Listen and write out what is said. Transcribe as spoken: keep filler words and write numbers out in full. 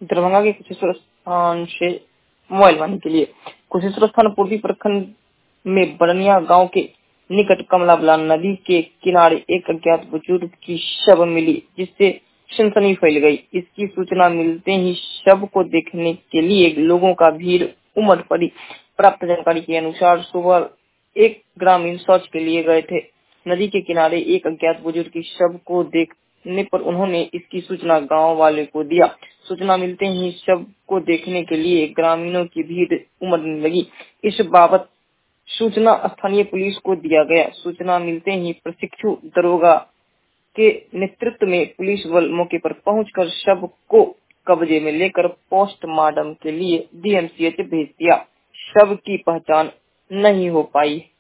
दरभंगा के कुशेश्वर स्थान से मोबाइल वाणी के लिए कुशेश्वर स्थान पूर्वी प्रखंड में बड़निया गांव के निकट कमला बलान नदी के किनारे एक अज्ञात बुजुर्ग की शव मिली, जिससे सनसनी फैल गई। इसकी सूचना मिलते ही शव को देखने के लिए लोगों का भीड़ उमड़ पड़ी। प्राप्त जानकारी के अनुसार सुबह एक ग्रामीण शौच के लिए गए थे। नदी के किनारे एक अज्ञात बुजुर्ग की शव को देखने पर उन्होंने इसकी सूचना गांव वाले को दिया। सूचना मिलते ही शव को देखने के लिए ग्रामीणों की भीड़ उमड़ने लगी। इस बाबत सूचना स्थानीय पुलिस को दिया गया। सूचना मिलते ही प्रशिक्षु दरोगा के नेतृत्व में पुलिस बल मौके पर पहुंचकर शव को कब्जे में लेकर पोस्टमार्टम के लिए डीएमसीएच भेज दिया। शव की पहचान नहीं हो पाई।